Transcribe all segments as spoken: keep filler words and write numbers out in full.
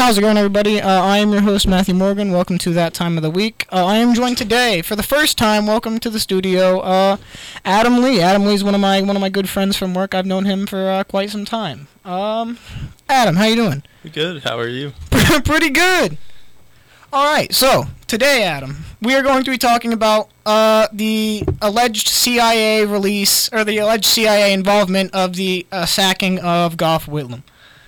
how's it going, everybody? Uh, I am your host, Matthew Morgan. Welcome to That Time of the Week. Uh, I am joined today, for the first time, welcome to the studio, uh, Adam Lee. Adam Lee is one of my one of my good friends from work. I've known him for uh, quite some time. Um, Adam, how you doing? Good. How are you? Pretty good. All right. So today, Adam, we are going to be talking about uh, the alleged C I A release or the alleged C I A involvement of the uh, sacking of Gough Whitlam.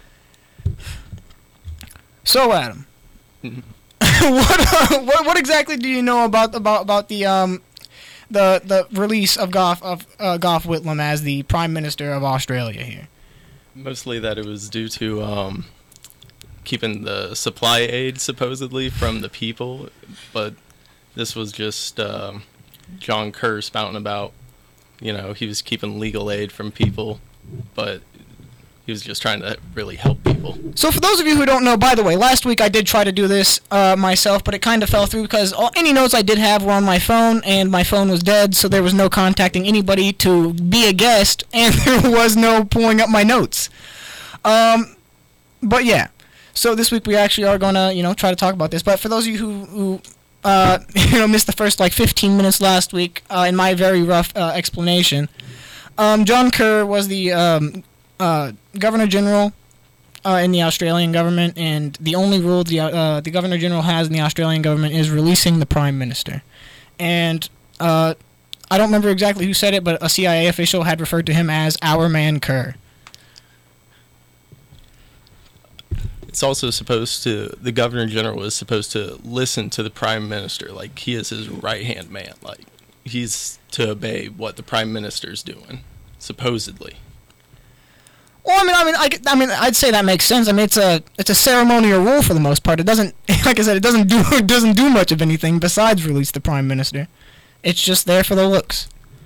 So, Adam, what, uh, what what exactly do you know about about about the um the the release of Gough of uh, Gough Whitlam as the Prime Minister of Australia here? Mostly that it was due to um, keeping the supply aid supposedly from the people, but this was just um, John Kerr spouting about, you know, he was keeping legal aid from people, but he was just trying to really help people. So for those of you who don't know, by the way, last week I did try to do this uh, myself, but it kind of fell through because all, any notes I did have were on my phone, and my phone was dead, so there was no contacting anybody to be a guest, and there was no pulling up my notes. Um, but yeah, so this week we actually are going to, you know, try to talk about this. But for those of you who, who uh, you know, missed the first, like, fifteen minutes last week, uh, in my very rough uh, explanation, um, John Kerr was the um, uh, Governor General Uh, in the Australian government, and the only rule the uh, the Governor General has in the Australian government is releasing the Prime Minister. And uh, I don't remember exactly who said it, but a C I A official had referred to him as our man Kerr. It's also supposed to, the Governor General is supposed to listen to the Prime Minister, like he is his right-hand man. Like, he's to obey what the Prime Minister's doing, supposedly. Well, I mean, I mean, I, I mean, I'd say that makes sense. I mean, it's a it's a ceremonial rule for the most part. It doesn't, like I said, it doesn't do it doesn't do much of anything besides release the Prime Minister. It's just there for the looks.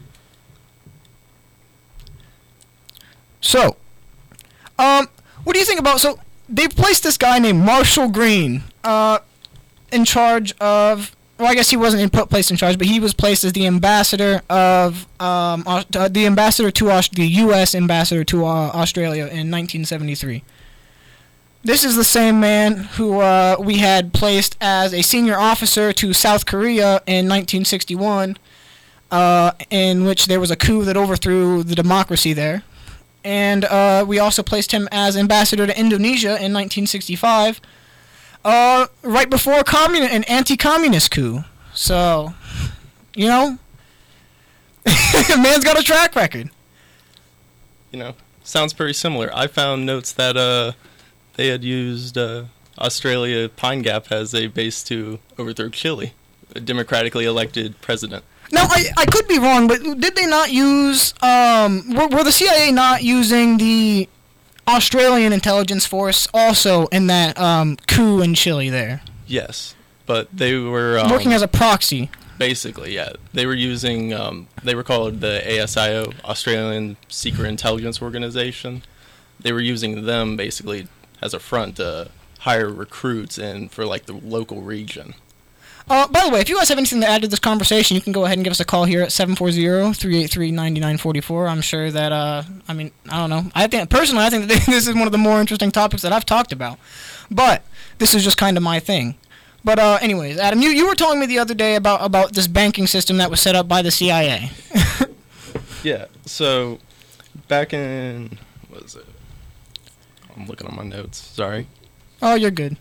So, um, what do you think about? So they've placed this guy named Marshall Green, uh, in charge of. Well, I guess he wasn't in, placed in charge, but he was placed as the ambassador of um, uh, the ambassador to Aus- the U S ambassador to uh, Australia in nineteen seventy-three. This is the same man who uh, we had placed as a senior officer to South Korea in nineteen sixty-one, uh, in which there was a coup that overthrew the democracy there, and uh, we also placed him as ambassador to Indonesia in nineteen sixty-five. Uh, right before a commun- an anti-communist coup. So, you know, man's got a track record. You know, sounds pretty similar. I found notes that uh, they had used uh, Australia Pine Gap as a base to overthrow Chile, a democratically elected president. Now, I, I could be wrong, but did they not use, um, were, were the C I A not using the Australian intelligence force also in that um, coup in Chile there? Yes, but they were um, working as a proxy. Basically, yeah. They were using, um, they were called the A S I O, Australian Secret Intelligence Organization. They were using them basically as a front to hire recruits in for like the local region. Uh, by the way, if you guys have anything to add to this conversation, you can go ahead and give us a call here at seven four zero, three eight three, nine nine four four. I'm sure that, uh, I mean, I don't know. I think, personally, I think that this is one of the more interesting topics that I've talked about. But this is just kind of my thing. But uh, anyways, Adam, you, you were telling me the other day about, about this banking system that was set up by the C I A. Yeah, so back in, what is it? I'm looking at my notes, sorry. Oh, you're good.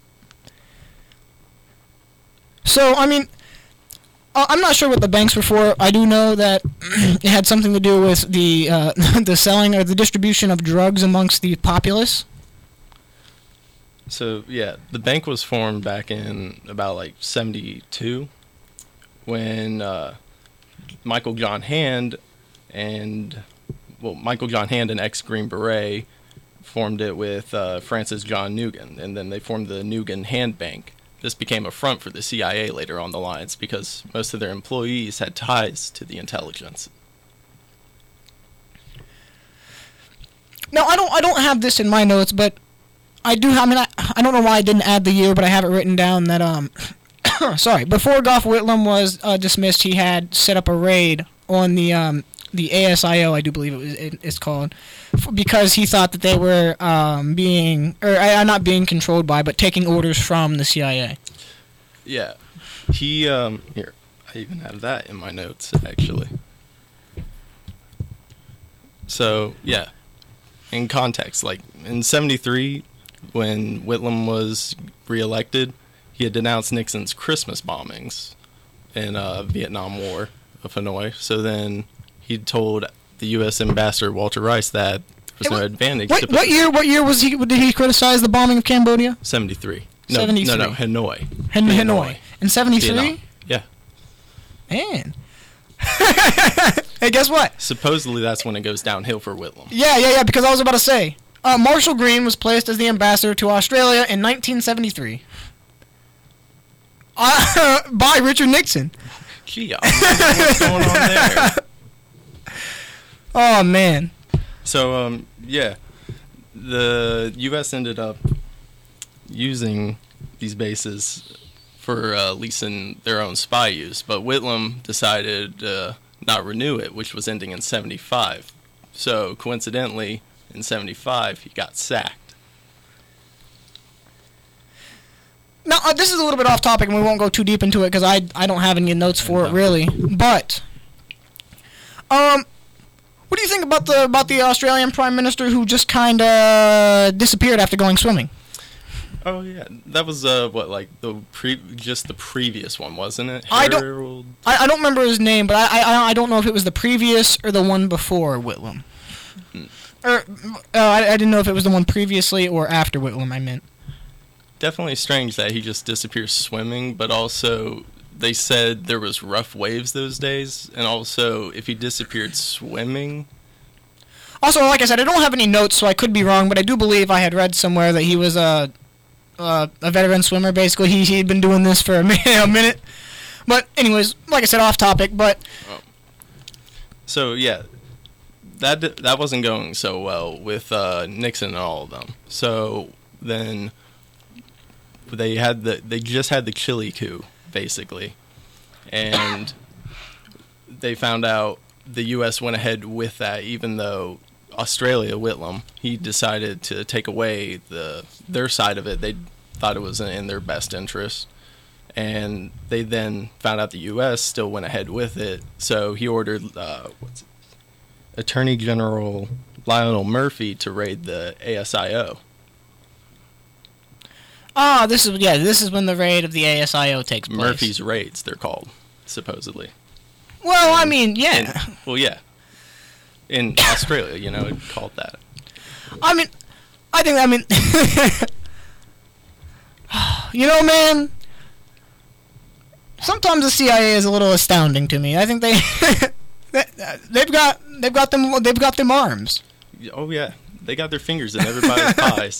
So, I mean, uh, I'm not sure what the banks were for. I do know that it had something to do with the uh, the selling or the distribution of drugs amongst the populace. So, yeah, the bank was formed back in about, like, seventy-two when uh, Michael John Hand and, well, Michael John Hand and ex-Green Beret formed it with uh, Francis John Nugent, and then they formed the Nugent Hand Bank. This became a front for the C I A later on the lines because most of their employees had ties to the intelligence. Now, I don't I don't have this in my notes, but I do. I mean, I, I don't know why I didn't add the year, but I have it written down that um, sorry, before Gough Whitlam was uh, dismissed, he had set up a raid on the um the A S I O, I do believe it was it, it's called, f- because he thought that they were um, being or uh, not being controlled by, but taking orders from the C I A. Yeah, he um here I even have that in my notes actually. So yeah, in context, like in seventy-three, when Whitlam was reelected, he had denounced Nixon's Christmas bombings in uh, Vietnam War of Hanoi. So then he told the U S ambassador Walter Rice that there was Hey, no what- advantage. What, to what year? What year was he? Did he criticize the bombing of Cambodia? seventy-three. No, seventy-three. no, no, Hanoi. Han- Hanoi. Hanoi in seventy-three. Vietnam. Yeah. Man. Hey, guess what? Supposedly that's when it goes downhill for Whitlam. Yeah, yeah, yeah. Because I was about to say, uh, Marshall Green was placed as the ambassador to Australia in nineteen seventy-three. Uh, by Richard Nixon. Gee, I wonder what's going on there? Oh man. So, um, yeah, the U S ended up using these bases for uh, leasing their own spy use, but Whitlam decided to uh, not renew it, which was ending in seventy-five. So, coincidentally, in seventy-five, he got sacked. Now, uh, this is a little bit off topic, and we won't go too deep into it because I I don't have any notes for it really. But, um, what do you think about the about the Australian Prime Minister who just kind of disappeared after going swimming? Oh yeah, that was uh what like the pre just the previous one, wasn't it? I don't- Harold. I, I don't remember his name, but I, I I don't know if it was the previous or the one before Whitlam. Hmm. Or uh, I, I didn't know if it was the one previously or after Whitlam. I meant. Definitely strange that he just disappears swimming, but also they said there was rough waves those days, and also if he disappeared swimming, Also, like I said, I don't have any notes, so I could be wrong, but I do believe I had read somewhere that he was a a, a veteran swimmer. Basically, he he'd been doing this for a minute, a minute. But anyways, like I said, off topic. But so yeah, that di- that wasn't going so well with uh, Nixon and all of them. So then they had the they just had the Chile coup basically, and they found out the U S went ahead with that, even though Australia, Whitlam, he decided to take away the their side of it. They thought it was in their best interest, and they then found out the U S still went ahead with it. So he ordered uh, what's it? Attorney General Lionel Murphy to raid the A S I O. ah, this is yeah, this is when the raid of the A S I O takes place. Murphy's raids, they're called, supposedly. Well, I mean, yeah. In, well, yeah. In Australia, you know, it's called that. I mean, I think, I mean, you know, man, sometimes the C I A is a little astounding to me. I think they, they they've got, they've got them, they've got them arms. Oh, yeah. They got their fingers in everybody's pies.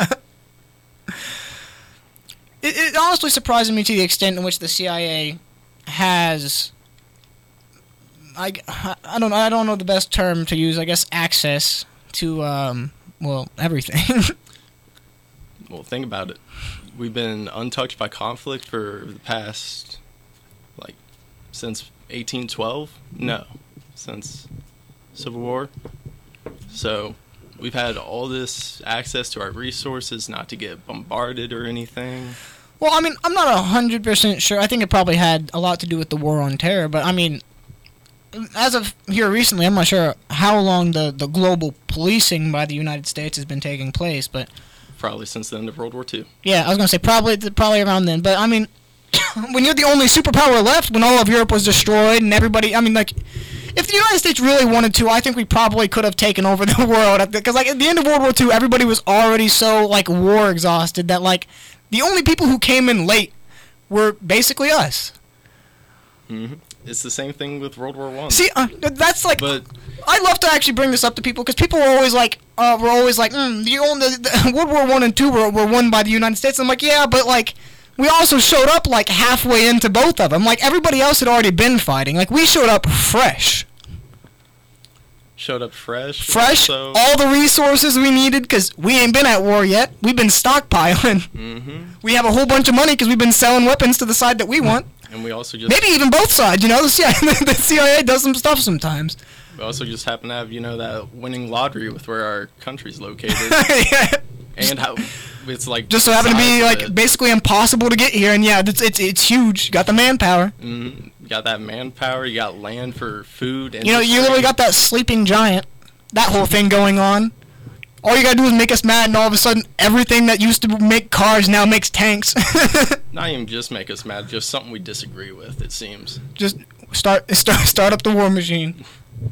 It, it honestly surprises me to the extent in which the C I A has, I, I don't know, I don't know the best term to use, I guess, access to, um, well, everything. Well, think about it. We've been untouched by conflict for the past, like, since eighteen twelve? No. Since Civil War. So, we've had all this access to our resources, not to get bombarded or anything. Well, I mean, I'm not one hundred percent sure. I think it probably had a lot to do with the war on terror, but I mean, as of here recently, I'm not sure how long the, the global policing by the United States has been taking place, but Probably since the end of World War Two. yeah, I was going to say probably probably around then. But I mean, when you're the only superpower left, when all of Europe was destroyed and everybody, I mean, like, if the United States really wanted to, I think we probably could have taken over the world. Because, like, at the end of World War Two, everybody was already so, like, war exhausted that, like, the only people who came in late were basically us. Mm-hmm. It's the same thing with World War One. See, uh, that's like, But I love to actually bring this up to people because people were always like, uh, were always like, mm, the, only, the, the World War One and Two were, were won by the United States. I'm like, yeah, but like, we also showed up like halfway into both of them. Like everybody else had already been fighting. Like we showed up fresh, showed up fresh. fresh, So, all the resources we needed because we ain't been at war yet. We've been stockpiling. mm-hmm. We have a whole bunch of money because we've been selling weapons to the side that we want. And we also just Maybe even both sides. You know, the C I A, the C I A does some stuff sometimes. We also just happen to have, you know, that winning lottery with where our country's located. Yeah. And how it's like Just so happen to be like it. basically impossible to get here, and yeah, it's it's, it's huge. You got the manpower. Mm-hmm. You got that manpower. You got land for food. And You know, you literally got that sleeping giant. That whole thing going on. All you gotta do is make us mad, and all of a sudden, everything that used to make cars now makes tanks. Not even just make us mad, just something we disagree with. It seems. Just start start start up the war machine.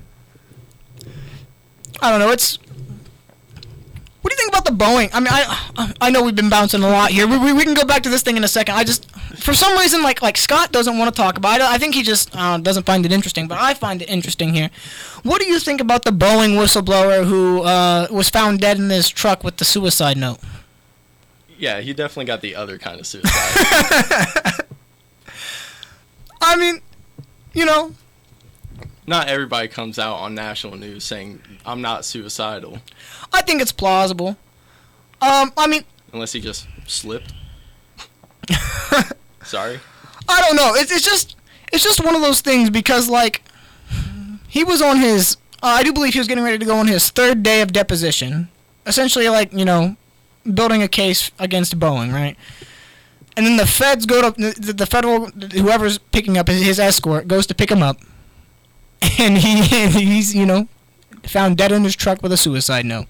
I don't know. It's. What do you think about the Boeing? I mean, I I know we've been bouncing a lot here. We, we, we can go back to this thing in a second. I just, for some reason, like like Scott doesn't want to talk about it. I think he just uh, doesn't find it interesting, but I find it interesting here. What do you think about the Boeing whistleblower who uh, was found dead in his truck with the suicide note? Yeah, he definitely got the other kind of suicide. I mean, you know. Not everybody comes out on national news saying, I'm not suicidal. I think it's plausible. Um, I mean... Unless he just slipped. Sorry? I don't know. It's, it's just it's just one of those things because, like, he was on his... Uh, I do believe he was getting ready to go on his third day of deposition. Essentially, like, you know, building a case against Boeing, right? And then the feds go to... The, the federal... Whoever's picking up his, his escort goes to pick him up. And he he's, you know, found dead in his truck with a suicide note.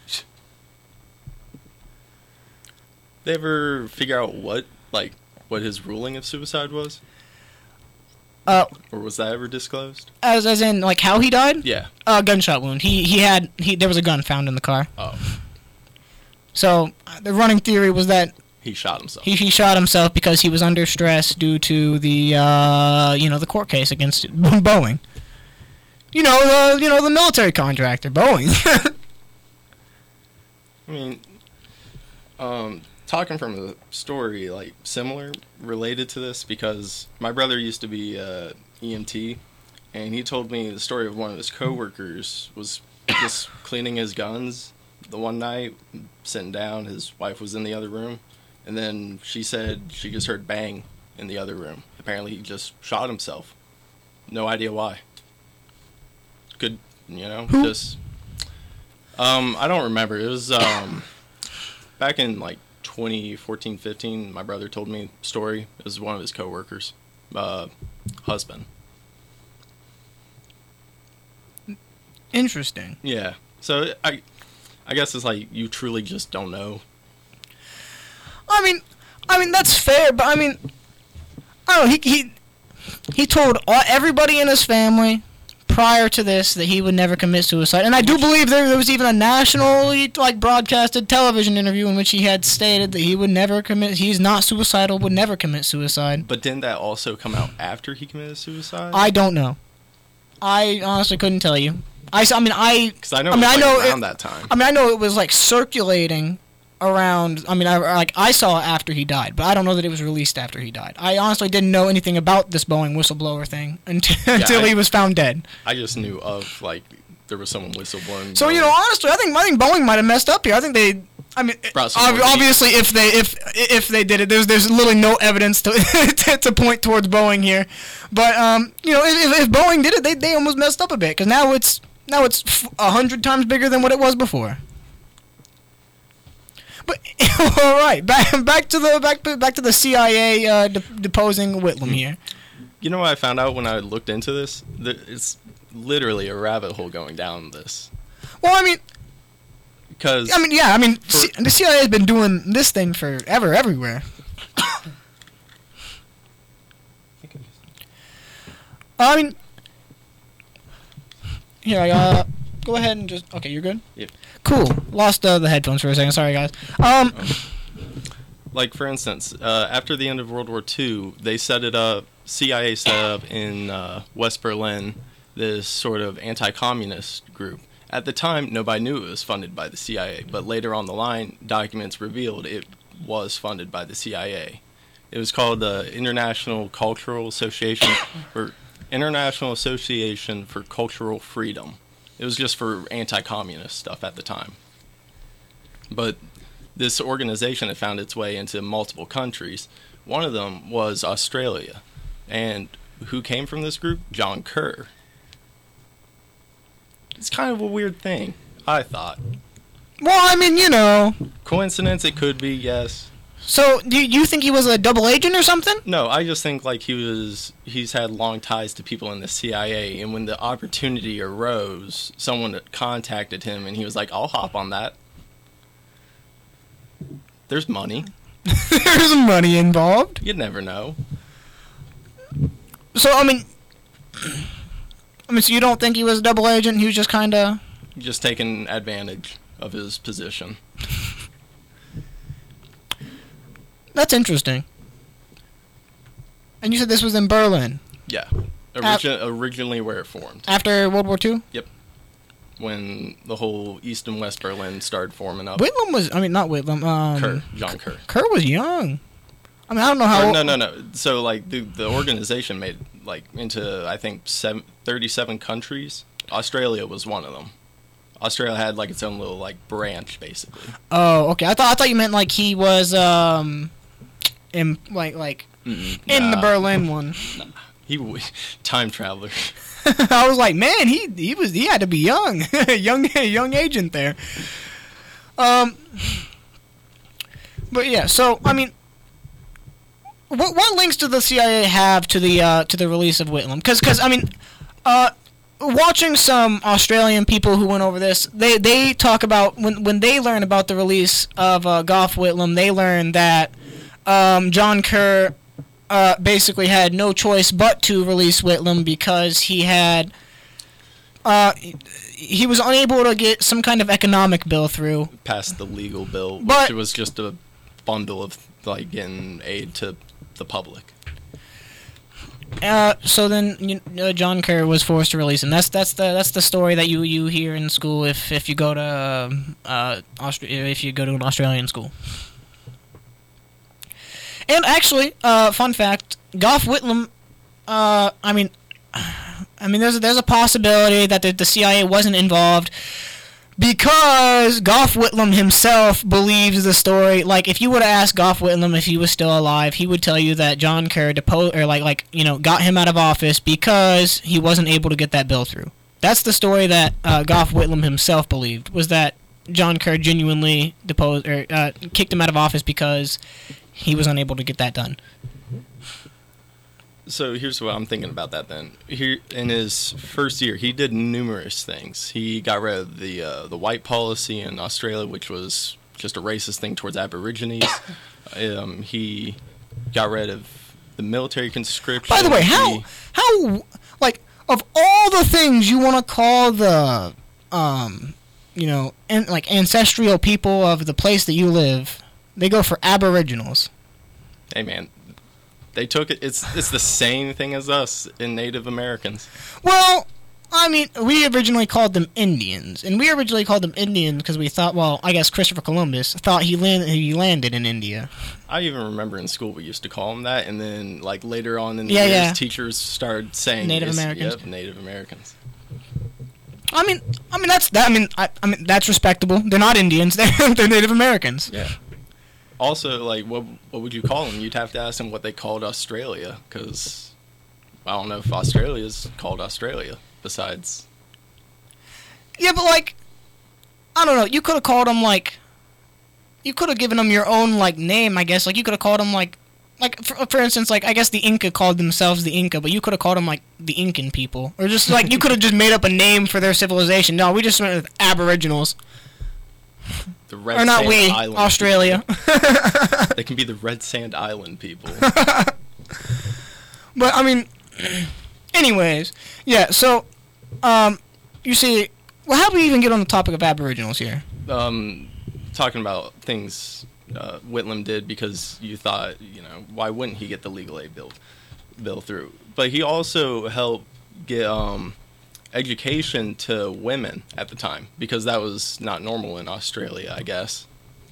They ever figure out what, like, what his ruling of suicide was? Uh, or was that ever disclosed? As as in, like, how he died? Yeah. A uh, gunshot wound. He he had he there was a gun found in the car. Oh. So uh, the running theory was that he shot himself. He he shot himself because he was under stress due to the uh you know the court case against Boeing. You know the you know the military contractor Boeing. I mean, um, talking from a story like similar related to this because my brother used to be uh, E M T, and he told me the story of one of his coworkers was just cleaning his guns the one night, sitting down. His wife was in the other room, and then she said she just heard bang in the other room. Apparently, he just shot himself. No idea why. Could you know Who? just um I don't remember. It was um back in like twenty fourteen fifteen. My brother told me a story. It was one of his coworkers, uh, husband. Interesting. Yeah. So I, I guess it's like you truly just don't know. I mean, I mean that's fair, but I mean, I don't know. He he he told all, everybody in his family prior to this that he would never commit suicide, and I do believe there, there was even a nationally like broadcasted television interview in which he had stated that he would never commit. He's not suicidal, would never commit suicide. But didn't that also come out after he committed suicide? I don't know. I honestly couldn't tell you. I, I mean I. Because I know. I mean it was I know like around it, that time. I mean I know it was like circulating around. I mean I like I saw it after he died, but I don't know that it was released after he died. I honestly didn't know anything about this Boeing whistleblower thing until, Yeah, until I, he was found dead. I just knew of like there was someone whistleblowing. So you know, honestly, I think I think Boeing might have messed up here. I think they. I mean, Brought some ob- more obviously, if they if if they did it, there's there's literally no evidence to to, to point towards Boeing here. But um, you know, if, if Boeing did it, they they almost messed up a bit because now it's now it's a hundred times bigger than what it was before. But all right, back back to the back back to the C I A uh, de- deposing Whitlam here. You know what I found out when I looked into this? There- It's literally a rabbit hole going down this. Well, I mean, Because I mean, yeah, I mean, for, C- the C I A has been doing this thing forever, everywhere. I mean, here, I, uh, go ahead and just, okay, you're good? Yep. Cool. Lost uh, the headphones for a second, sorry guys. Um, like for instance, uh, after the end of World War Two, they set it up, C I A set up in uh, West Berlin, this sort of anti-communist group. At the time, nobody knew it was funded by the C I A, but later on the line, documents revealed it was funded by the C I A. It was called the International Cultural Association, or International Association for Cultural Freedom. It was just for anti-communist stuff at the time. But this organization had found its way into multiple countries. One of them was Australia. And who came from this group? John Kerr. It's kind of a weird thing, I thought. Well, I mean, you know. Coincidence, it could be, yes. So, do you think he was a double agent or something? No, I just think like he was. He's had long ties to people in the C I A, and when the opportunity arose, someone contacted him, and he was like, "I'll hop on that." There's money. There's money involved. You never know. So, I mean, I mean, so you don't think he was a double agent? He was just kind of just taking advantage of his position. That's interesting. And you said this was in Berlin? Yeah. Origi- uh, originally where it formed. After World War Two? Yep. When the whole East and West Berlin started forming up. Whitlam was, I mean, not Whitlam. Um, Kerr. John Kerr. Kerr was young. I mean, I don't know how... Or, no, no, no. So, like, the, the organization made, like, into, I think, seven, thirty-seven countries. Australia was one of them. Australia had, like, its own little, like, branch, basically. Oh, okay. I thought I thought you meant, like, he was, um... in like like Mm-mm, in nah. the Berlin one. Nah. He time traveler. I was like, man, he he was he had to be young, young young agent there. Um, but yeah, so I mean, what what links do the C I A have to the uh, to the release of Whitlam? Because because I mean, uh. Watching some Australian people who went over this, they, they talk about when when they learn about the release of uh, Gough Whitlam, they learn that um, John Kerr uh, basically had no choice but to release Whitlam because he had uh, he was unable to get some kind of economic bill through. Passed the legal bill, But- which was just a bundle of like getting aid to the public. Uh, so then you, uh, John Kerr was forced to release him. That's that's the that's the story that you, you hear in school if, if you go to uh, uh Austra- if you go to an Australian school. And actually, uh, fun fact: Gough Whitlam. Uh, I mean, I mean, there's a, there's a possibility that the, the C I A wasn't involved. Because Gough Whitlam himself believes the story. Like, if you would have asked Gough Whitlam if he was still alive, he would tell you that John Kerr deposed, or like, like you know, got him out of office because he wasn't able to get that bill through. That's the story that uh, Gough Whitlam himself believed, was that John Kerr genuinely deposed or uh, kicked him out of office because he was unable to get that done. So here's what I'm thinking about that then. Here in his first year, he did numerous things. He got rid of the uh, the white policy in Australia, which was just a racist thing towards Aborigines. um, he got rid of the military conscription. By the way, how He- how like of all the things you want to call the um you know an, like ancestral people of the place that you live, they go for Aboriginals. hey man, they took it. It's it's the same thing as us in Native Americans. Well, I mean, we originally called them Indians, and we originally called them Indians because we thought, well, I guess Christopher Columbus thought he land, he landed in India. I even remember in school we used to call them that, and then like later on in the Yeah, years, yeah. teachers started saying Native it's- Americans. Yep, Native Americans. I mean, I mean that's that. I mean, I, I mean that's respectable. They're not Indians. They're they're Native Americans. Yeah. Also, like, what what would you call them? You'd have to ask them what they called Australia, because I don't know if Australia's called Australia. Besides, Yeah, but like, I don't know. You could have called them like, you could have given them your own like name. I guess like you could have called them like, like for, for instance, like I guess the Inca called themselves the Inca, but you could have called them like the Incan people, or just like you could have just made up a name for their civilization. No, we just went with Aboriginals, the Red or not Sand we, Island Australia. people. They can be the Red Sand Island people. But I mean, anyways, yeah. So, um, you see, well, how do we even get on the topic of Aboriginals here? um, talking about things uh, Whitlam did because you thought, you know, why wouldn't he get the legal aid bill bill through? But he also helped get um, education to women at the time because that was not normal in Australia, I guess.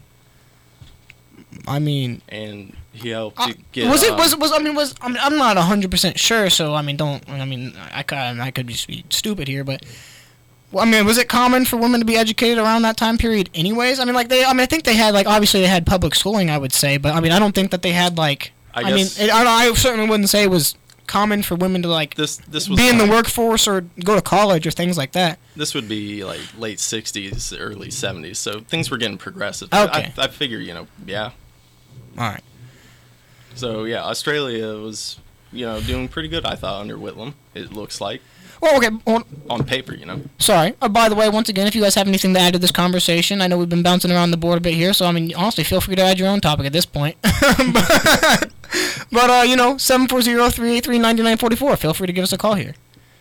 I mean, And he helped Uh, to get. was it um, was was I mean was I mean I'm not hundred percent sure, so I mean don't I mean I could I could just be stupid here, but well, I mean was it common for women to be educated around that time period anyways? I mean like they I mean I think they had like obviously they had public schooling, I would say, but I mean I don't think that they had like I I, mean guess- it, I, I certainly wouldn't say it was common for women to like This this was be in the like- workforce or go to college or things like that. This would be like late sixties, early seventies, so things were getting progressive. Okay. I, I figure, you know, yeah. All right. So yeah, Australia was, you know, doing pretty good, I thought, under Whitlam. It looks like Well, okay. Well, on paper, you know. sorry. Uh, by the way, once again, if you guys have anything to add to this conversation, I know we've been bouncing around the board a bit here, so I mean, honestly, feel free to add your own topic at this point. but, but uh, you know, seven four zero, three eight three, nine nine four four. Feel free to give us a call here.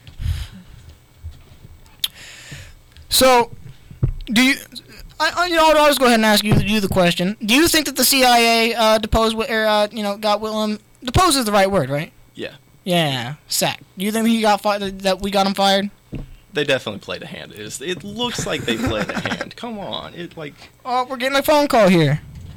So, do you? I, I, you know, I'll just go ahead and ask you, you the question. Do you think that the C I A uh, deposed, Whit- or uh, you know, got Whitlam? Deposed is the right word, right? Yeah. Yeah, sacked. Do you think he got fired? That we got him fired? They definitely played a hand. It, is, it looks like they played a hand. Come on. It like Oh, we're getting a phone call here.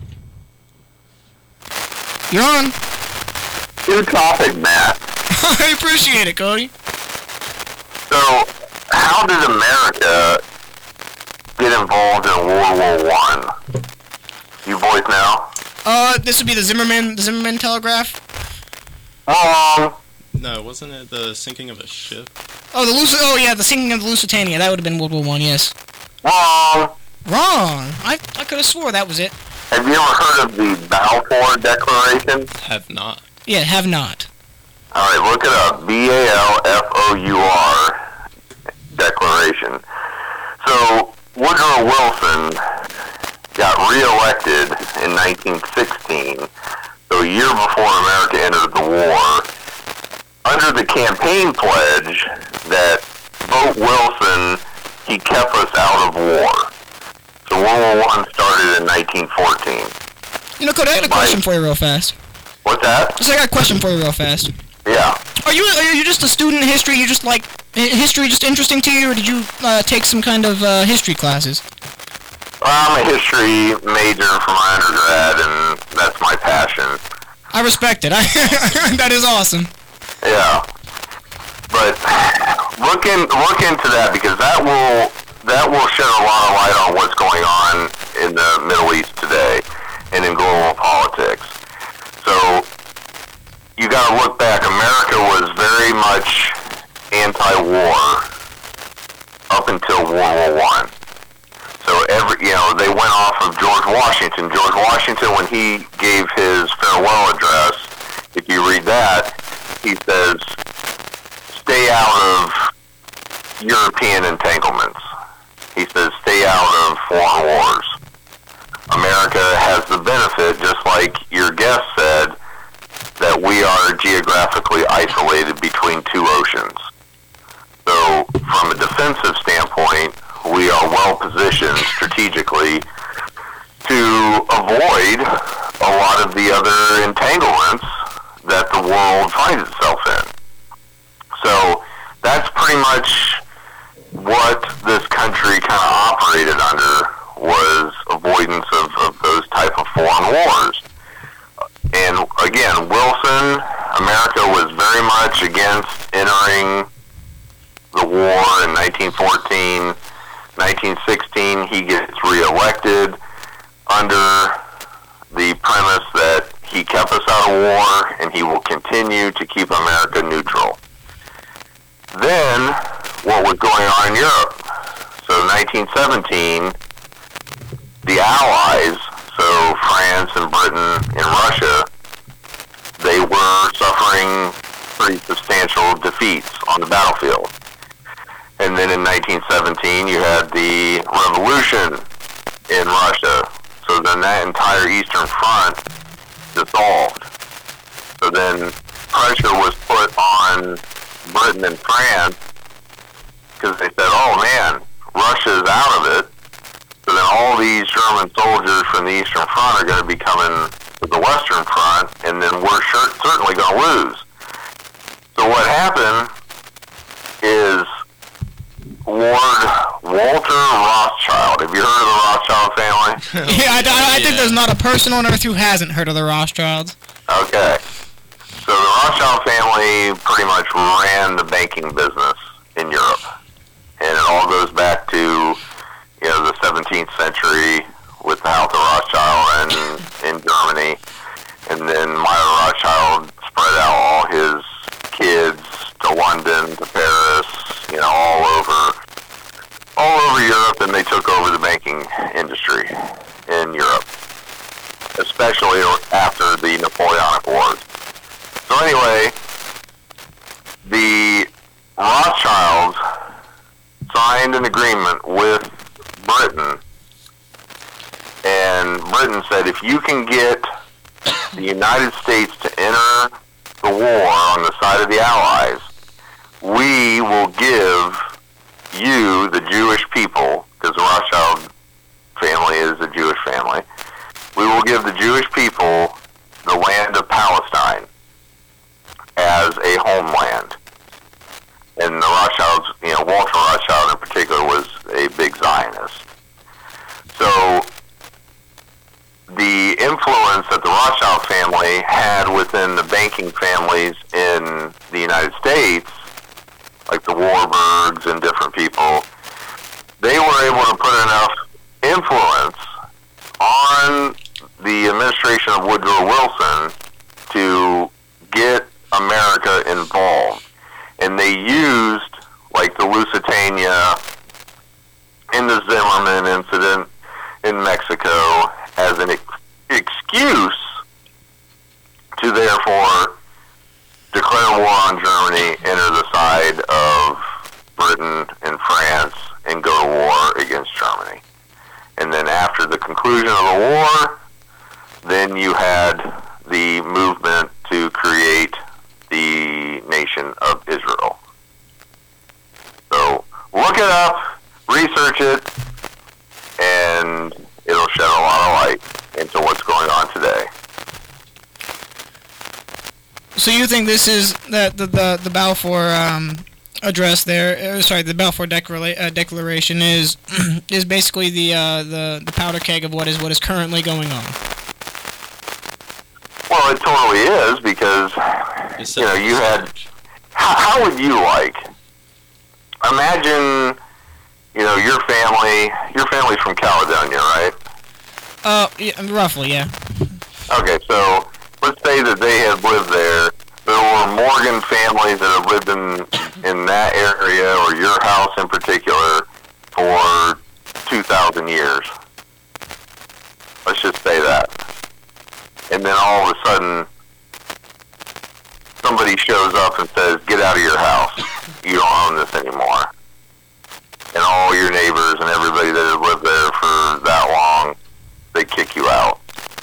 You're on. Good topic, Matt. I appreciate it, Cody. So, how did America get involved in World War One? You boys know? Uh, this would be the Zimmerman, the Zimmerman telegraph. Wrong. no, wasn't it the sinking of a ship? Oh, the Lusi- Oh, yeah, the sinking of the Lusitania. That would have been World War One. Yes. Wrong. Wrong. I I could have swore that was it. Have you ever heard of the Balfour Declaration? Have not. Yeah, have not. All right, look it up. B A L F O U R Declaration. So, Woodrow Wilson got reelected in nineteen sixteen, so a year before America entered the war, under the campaign pledge that vote Wilson, he kept us out of war. So World War One started in nineteen fourteen. You know, Cody, I got a question for you real fast. What's that? Just I got a question for you real fast. Yeah. Are you are you just a student in history? You just like hi- history, just interesting to you, or did you uh, take some kind of uh, history classes? I'm a history major for my undergrad, and that's my passion. I respect it. I, that is awesome. Yeah. But look in look into that, because that will that will shed a lot of light on what's going on in the Middle East today and in global politics. So you got to look back. America was very much anti-war up until World War One. So every you know they went off of George Washington. George Washington, when he gave his farewell address, if you read that, he says, "Stay out of European entanglements." He says, "Stay out of foreign wars." America has the benefit, just like your guest said, that we are geographically isolated between two oceans. So, from a defensive standpoint, we are well positioned strategically to avoid a lot of the other entanglements that the world finds itself in. So that's pretty much what this country kind of operated under, was avoidance of, of those type of foreign wars. And again, Wilson, America was very much against entering the war in nineteen fourteen. nineteen sixteen, he gets reelected under the premise that he kept us out of war and he will continue to keep America neutral. Then, what was going on in Europe? So nineteen seventeen, the Allies, so France and Britain and Russia, they were suffering pretty substantial defeats on the battlefield. And then in nineteen seventeen, you had the revolution in Russia. So then that entire Eastern Front dissolved. So then pressure was put on Britain and France, because they said, oh man, Russia's out of it. So then all these German soldiers from the Eastern Front are going to be coming to the Western Front, and then we're sure, certainly going to lose. So what happened is Lord Walter Rothschild. Have you heard of the Rothschild family? Yeah, I, I, I think Yeah. there's not a person on earth who hasn't heard of the Rothschilds. Okay. So the Rothschild family pretty much ran the banking business in Europe. And it all goes back to, you know, the seventeenth century with the House of Rothschild and in Germany. And then Meyer Rothschild spread out all his especially after the Napoleonic Wars. So anyway, the Rothschilds signed an agreement with Britain, and Britain said, if you can get the United States to enter the war on the side of the Allies, we will give you, the Jewish people, because the Rothschild family is a Jewish family, we will give the Jewish people the land of Palestine as a homeland. And the Rothschilds, you know, Walter Rothschild in particular was a big Zionist. So the influence that the Rothschild family had within the banking families in the United States, like the Warburgs and different people, they were able to put enough influence on the administration of Woodrow Wilson to get America involved. And they used, like, the Lusitania and the Zimmerman incident in Mexico as an ex- excuse to therefore declare war on Germany, enter the side of Britain and France, and go to war against Germany. And then after the conclusion of the war, then you had the movement to create the nation of Israel. So look it up, research it, and it'll shed a lot of light into what's going on today. So you think this is the the the, the Balfour um, address there? Uh, sorry, the Balfour Declara- uh, Declaration is is basically the uh, the the powder keg of what is what is currently going on. Well, it totally is, because you know you had. How, how would you like? Imagine, you know, your family. Your family's from Caledonia, right? Uh, yeah, roughly, yeah. Okay, so let's say that they have lived there. There were Morgan families that have lived in in that area, or your house in particular, for two thousand years. Let's just say that. And then all of a sudden, somebody shows up and says, get out of your house. You don't own this anymore. And all your neighbors and everybody that has lived there for that long, they kick you out.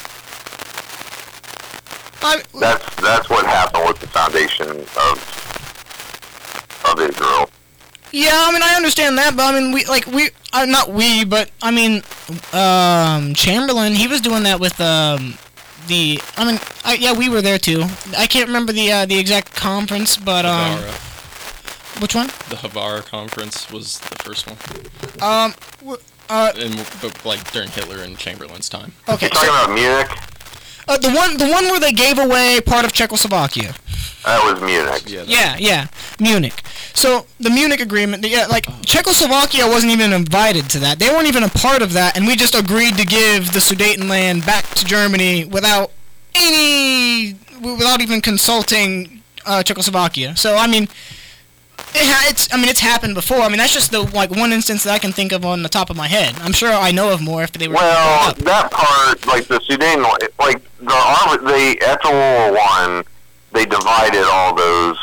I, That's that's what happened with the foundation of of Israel. yeah, I mean, I understand that, but I mean, we like we uh, not we, but I mean, um, Chamberlain, he was doing that with um. The I mean I, yeah we were there too. I can't remember the uh, the exact conference, but um Havara. which one? The Havara conference was the first one. Um w- uh And, but, like during Hitler and Chamberlain's time. okay. You're talking So, about Munich? uh, the one the one where they gave away part of Czechoslovakia. That was Munich. Yeah. Yeah, yeah, Munich. So the Munich agreement, yeah, like Czechoslovakia wasn't even invited to that. They weren't even a part of that, and we just agreed to give the Sudetenland back to Germany without any, without even consulting uh, Czechoslovakia. So I mean, it ha- it's I mean it's happened before. I mean that's just the like one instance that I can think of on the top of my head. I'm sure I know of more if they were. Well, that part, like the Sudan, like the arm, they after World War One, they divided all those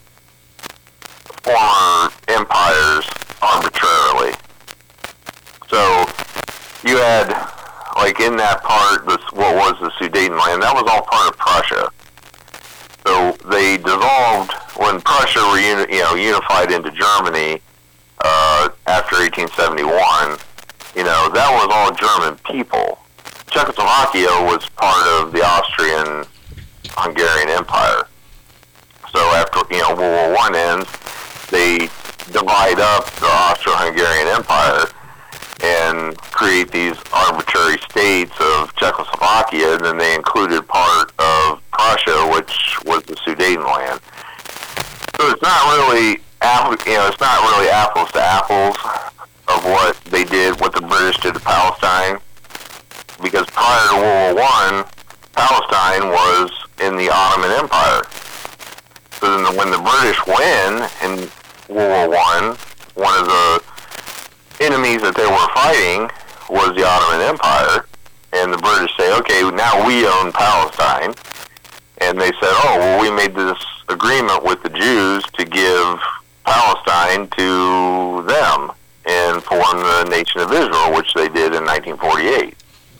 former empires arbitrarily. So you had, like in that part, this what was the Sudetenland, that was all part of Prussia. So they dissolved when Prussia were uni- you know unified into Germany uh, after eighteen seventy-one. You know that was all German people. Czechoslovakia was part of the Austrian-Hungarian Empire. So after you know World War One ends, they divide up the Austro-Hungarian Empire and create these arbitrary states of Czechoslovakia, and then they included part of Prussia, which was the Sudetenland. So it's not really, you know, it's not really apples to apples of what they did, what the British did to Palestine, because prior to World War One, Palestine was in the Ottoman Empire. So then when the British win in World War One, one of the enemies that they were fighting was the Ottoman Empire, and the British say, okay, now we own Palestine. And they said, oh, well, we made this agreement with the Jews to give Palestine to them and form the nation of Israel, which they did in nineteen forty-eight.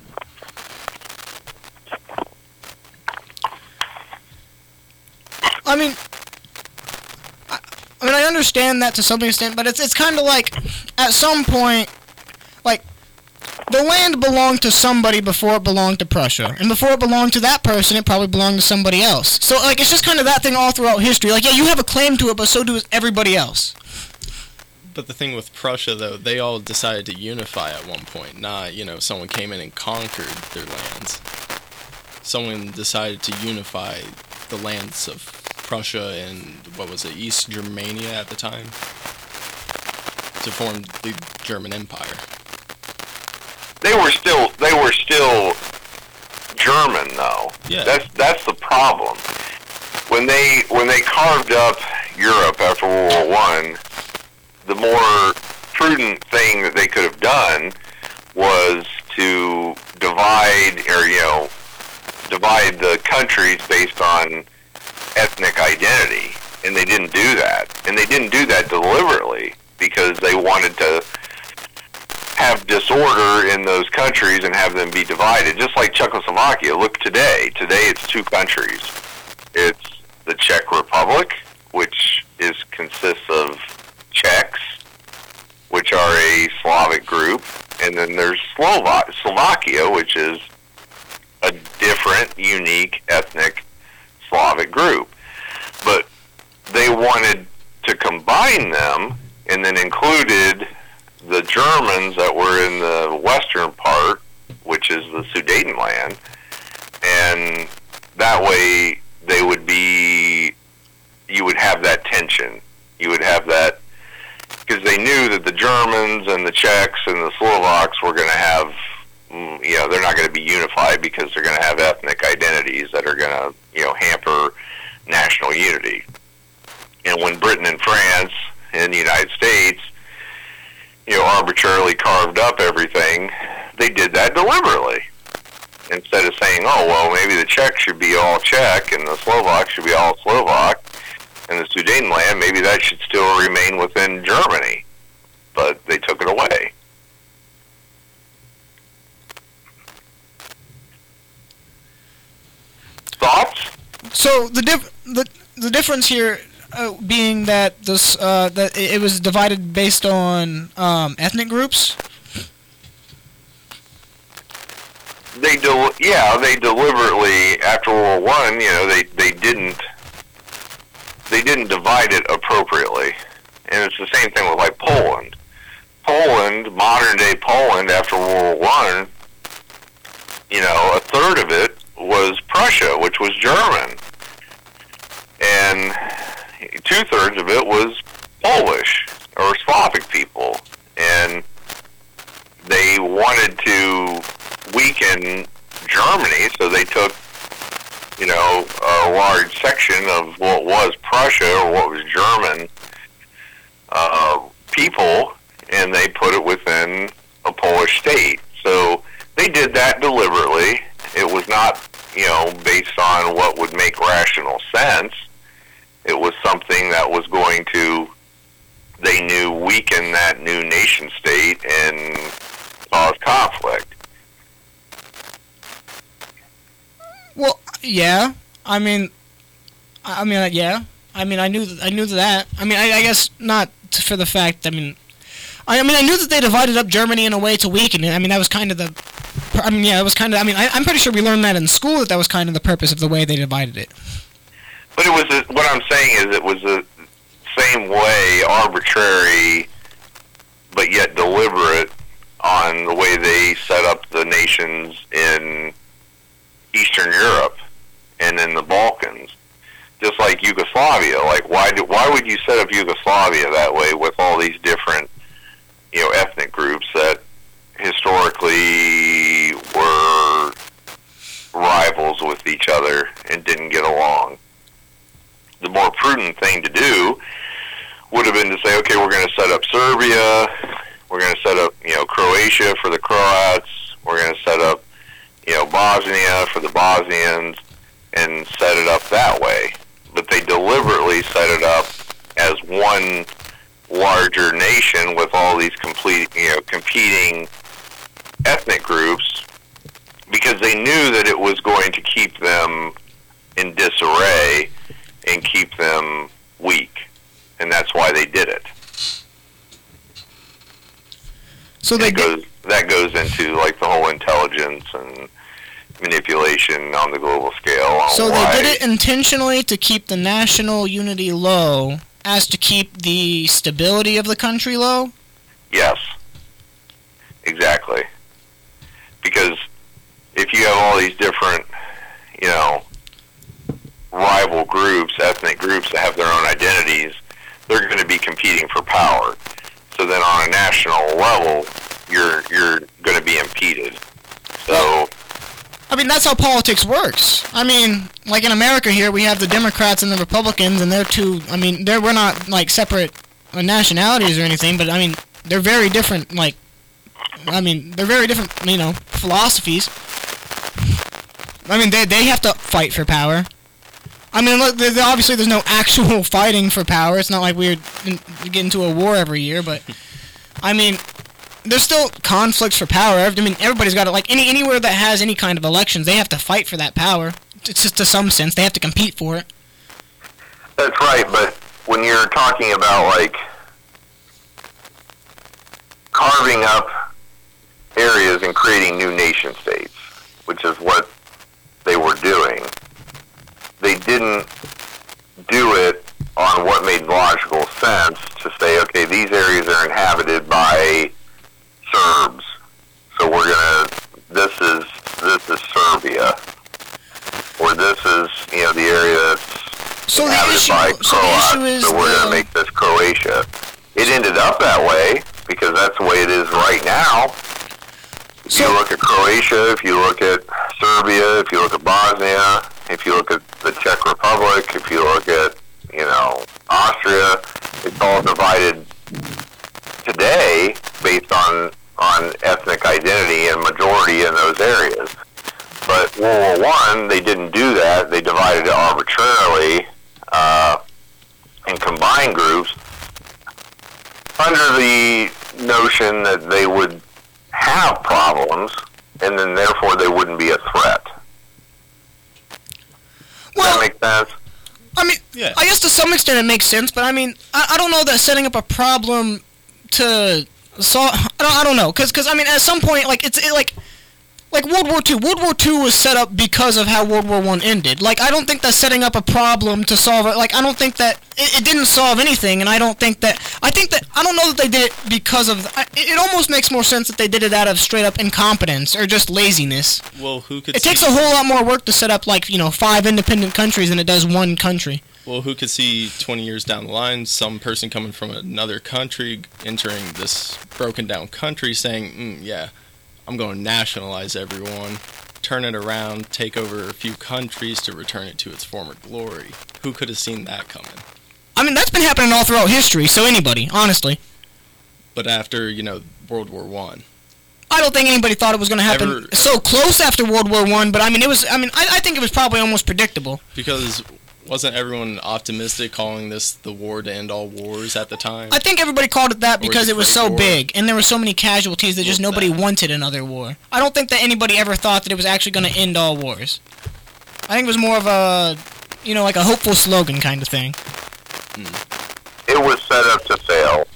I mean, I, I mean, I understand that to some extent, but it's it's kind of like, at some point, like, the land belonged to somebody before it belonged to Prussia. And before it belonged to that person, it probably belonged to somebody else. So, like, it's just kind of that thing all throughout history. Like, yeah, you have a claim to it, but so does everybody else. But the thing with Prussia, though, they all decided to unify at one point. Not, you know, someone came in and conquered their lands. Someone decided to unify the lands of Prussia and, what was it, East Germania at the time, to form the German Empire. They were still they were still German, though. Yeah. That's that's the problem. When they when they carved up Europe after World War One, the more prudent thing that they could have done was to divide, or you know, divide the countries based on ethnic identity, and they didn't do that. And they didn't do that deliberately because they wanted to have disorder in those countries and have them be divided, just like Czechoslovakia. Look today. Today it's two countries. It's the Czech Republic, which is consists of Czechs, which are a Slavic group, and then there's Slovak Slovakia, which is a different, unique, ethnic Slavic group. But they wanted to combine them and then included the Germans that were in the western part, which is the Sudetenland, and that way they would be, you would have that tension. You would have that, because they knew that the Germans and the Czechs and the Slovaks were going to have, you know, they're not going to be unified because they're going to have ethnic identities that are going to, you know, hamper national unity. And when Britain and France and the United States, you know, arbitrarily carved up everything, they did that deliberately. Instead of saying, oh, well, maybe the Czech should be all Czech and the Slovak should be all Slovak, and the Sudetenland, maybe that should still remain within Germany. But they took it away. Thoughts? So the diff- the the difference here uh, being that this uh, that it was divided based on um, ethnic groups. They del- yeah, they deliberately after World War One, you know, they they didn't they didn't divide it appropriately, and it's the same thing with like Poland. Poland, modern day Poland, after World War One, you know, a third of it was Prussia, which was German, and two thirds of it was Polish or Slavic people, and they wanted to weaken Germany, so they took, you know, a large section of what was Prussia or what was German uh, people, and they put it within a Polish state. So they did that deliberately. It was not, you know, based on what would make rational sense. It was something that was going to, they knew, weaken that new nation state and cause conflict. Well, yeah. I mean, I mean, uh, yeah. I mean, I knew, th- I knew that. I mean, I, I guess not t- for the fact. I mean, I, I mean, I knew that they divided up Germany in a way to weaken it. I mean, that was kind of the. I mean, yeah, it was kind of. I mean, I, I'm pretty sure we learned that in school that that was kind of the purpose of the way they divided it. But it was a, what I'm saying is it was the same way, arbitrary, but yet deliberate on the way they set up the nations in Eastern Europe and in the Balkans, just like Yugoslavia. Like, why do, why would you set up Yugoslavia that way with all these different, you know, ethnic groups that historically were rivals with each other and didn't get along? The more prudent thing to do would have been to say, okay, we're going to set up Serbia, we're going to set up, you know, Croatia for the Croats, we're going to set up, you know, Bosnia for the Bosnians and set it up that way. But they deliberately set it up as one larger nation with all these complete, you know, competing ethnic groups because they knew that it was going to keep them in disarray and keep them weak. And that's why they did it. So they it goes, that goes into like the whole intelligence and manipulation on the global scale. On so why. they did it intentionally to keep the national unity low as to keep the stability of the country low? Yes. Exactly. Because if you have all these different, you know, rival groups, ethnic groups that have their own identities, they're going to be competing for power. So then on a national level, you're you're going to be impeded. So I mean, that's how politics works. I mean, like in America here, we have the Democrats and the Republicans, and they're two, I mean, they're, we're not, like, separate nationalities or anything, but, I mean, they're very different, like, I mean, they're very different, you know, philosophies. I mean, they they have to fight for power. I mean, look, there, there, obviously there's no actual fighting for power. It's not like we're in, we get into a war every year, but, I mean, there's still conflicts for power. I mean, everybody's got it. Like, any anywhere that has any kind of elections, they have to fight for that power. It's just to some sense. They have to compete for it. that's right, but when you're talking about, like, carving up areas and creating new nation states, which is what they were doing, they didn't do it on what made logical sense to say, okay, these areas are inhabited by Serbs, so we're gonna. This is this is Serbia, or this is you know the area that's So the inhabited issue, by so the issue Croats, is so we're the, gonna make this Croatia. It ended up that way because that's the way it is right now. If So- you look at Croatia, if you look at Serbia, if you look at Bosnia, if you look at the Czech Republic, if you look at you know Austria, it's all divided today based on on ethnic identity and majority in those areas. But World War One, they didn't do that. They divided it arbitrarily uh, in combined groups under the notion that they would have problems and then therefore they wouldn't be a threat. Does well, that make sense? I mean, Yeah. I guess to some extent it makes sense, but I mean, I, I don't know that setting up a problem to solve. I don't, I don't know, because I mean, at some point, like it's it, like like World War Two. World War Two was set up because of how World War One ended. Like, I don't think that setting up a problem to solve it. Like, I don't think that it, it didn't solve anything, and I don't think that. I think that I don't know that they did it because of. I, it, it almost makes more sense that they did it out of straight up incompetence or just laziness. Well, who could It see, takes a whole lot more work to set up, like, you know, five independent countries than it does one country. Well, who could see twenty years down the line some person coming from another country entering this broken down country saying, mm, yeah, I'm going to nationalize everyone, turn it around, take over a few countries to return it to its former glory. Who could have seen that coming? I mean, that's been happening all throughout history, so anybody, honestly. But after, you know, World War One. I don't think anybody thought it was going to happen Ever- so close after World War One, but I mean, it was, I mean, I, I think it was probably almost predictable. Because wasn't everyone optimistic calling this the war to end all wars at the time? I think everybody called it that Or because the it was Great so War. big, and there were so many casualties that just Well, nobody that- wanted another war. I don't think that anybody ever thought that it was actually going to end all wars. I think it was more of a, you know, like a hopeful slogan kind of thing. It was set up to fail.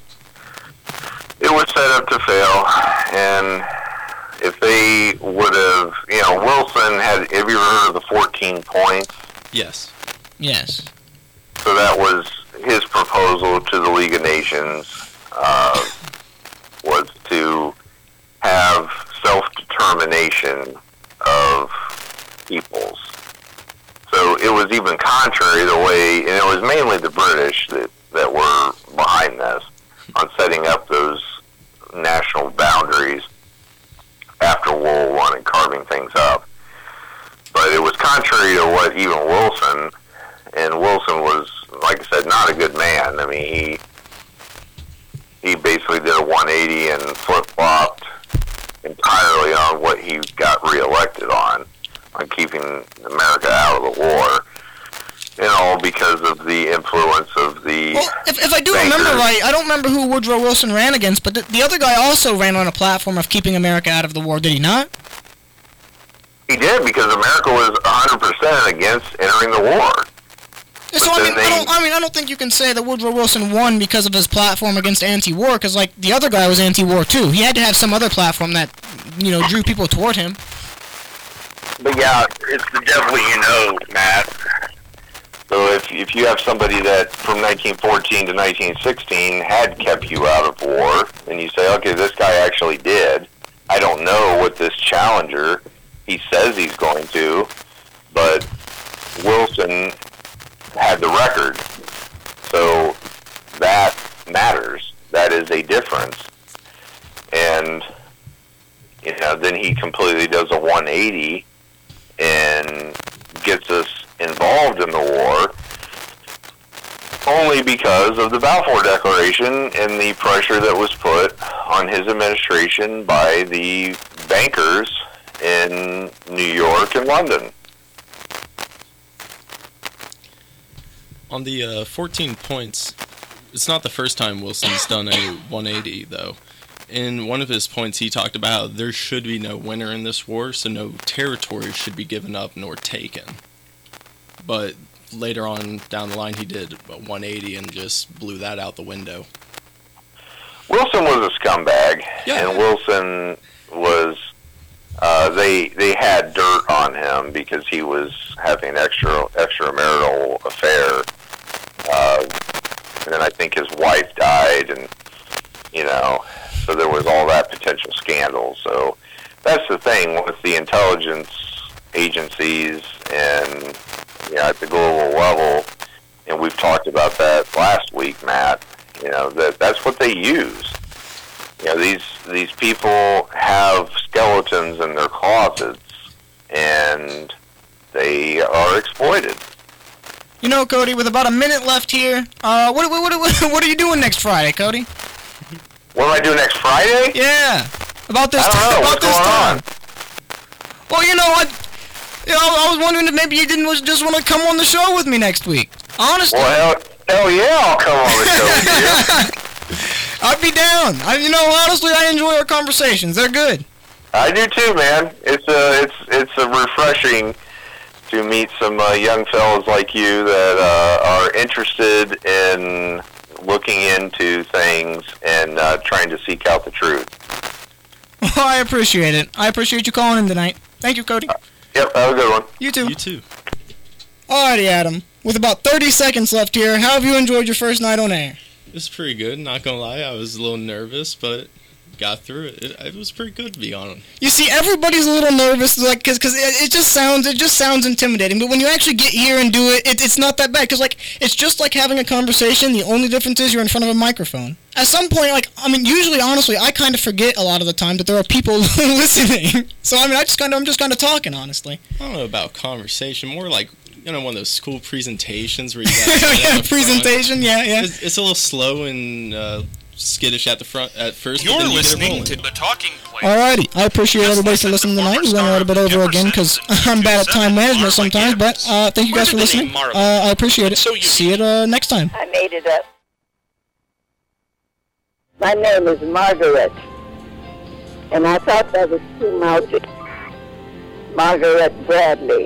It was set up to fail, and if they would have, you know, Wilson had, have you ever heard of the fourteen points? Yes. Yes. So that was his proposal to the League of Nations, uh, was to have self-determination of peoples. So it was even contrary the way, and it was mainly the British that, that were behind this, on setting up those national boundaries after World War One and carving things up. But it was contrary to what even Wilson, and Wilson was, like I said, not a good man. I mean, he he basically did a one eighty and flip-flopped entirely on what he got reelected on, on keeping America out of the war, and all because of the influence of the Well, if, if I do bankers. remember right, I don't remember who Woodrow Wilson ran against, but the, the other guy also ran on a platform of keeping America out of the war, did he not? He did, because America was one hundred percent against entering the war. So I mean, I don't, I mean, I don't think you can say that Woodrow Wilson won because of his platform against anti-war, because like the other guy was anti-war too. He had to have some other platform that, you know, drew people toward him. But yeah, it's the devil you know, Matt. So if if you have somebody that from nineteen fourteen to nineteen sixteen had kept you out of war, and you say, okay, this guy actually did. I don't know what this challenger, he says he's going to, but Wilson had the record. So that matters. That is a difference. And, you know, then he completely does a one eighty and gets us involved in the war only because of the Balfour Declaration and the pressure that was put on his administration by the bankers in New York and London. On the uh, fourteen points, it's not the first time Wilson's done a one eighty, though. In one of his points, he talked about how there should be no winner in this war, so no territory should be given up nor taken. But later on down the line, he did a one eighty and just blew that out the window. Wilson was a scumbag, Yeah. and Wilson was, uh, they they had dirt on him because he was having an extra, extramarital affair. Uh, and then I think his wife died, and, you know, so there was all that potential scandal. So that's the thing with the intelligence agencies and, you know, at the global level, and we've talked about that last week, Matt, you know, that that's what they use. You know, these these people have skeletons in their closets, and they are exploited. You know, Cody, with about a minute left here, uh, what what what what are you doing next Friday, Cody? What am I doing next Friday? Yeah, about this I don't time. know. About What's this going time. on? Well, you know what? You know, I was wondering if maybe you didn't was- just want to come on the show with me next week. Honestly. Well, hell, hell yeah, I'll come on the show with you. I'd be down. I, you know, honestly, I enjoy our conversations. They're good. I do too, man. It's a it's it's a refreshing to meet some uh, young fellas like you that uh, are interested in looking into things and uh, trying to seek out the truth. Well, I appreciate it. I appreciate you calling in tonight. Thank you, Cody. Yep, have a good one. You too. You too. Alrighty, Adam. With about thirty seconds left here, how have you enjoyed your first night on air? It was pretty good, not gonna lie. I was a little nervous, but got through it. It, it was pretty good to be on. You see, everybody's a little nervous, like, cause, cause it, it just sounds, it just sounds intimidating. But when you actually get here and do it, it, it's not that bad. Cause like, it's just like having a conversation. The only difference is you're in front of a microphone. At some point, like, I mean, usually, honestly, I kind of forget a lot of the time that there are people listening. So I mean, I just kind of, I'm just kind of talking, honestly. I don't know about conversation, more like, you know, one of those school presentations where you got Yeah, presentation. Yeah, yeah. It's, it's a little slow and uh, skittish at the front at first. but You're then you get it listening rolling. to the Talking Place. Alrighty, I appreciate Just everybody for listen listening to tonight. We went a little bit former over again because I'm bad at time management sometimes, but uh, thank you guys for Where did the listening. name Marley Uh, I appreciate it. So unique. See you uh, next time. I made it up. My name is Margaret, and I thought that was too mouthy. Margaret Bradley.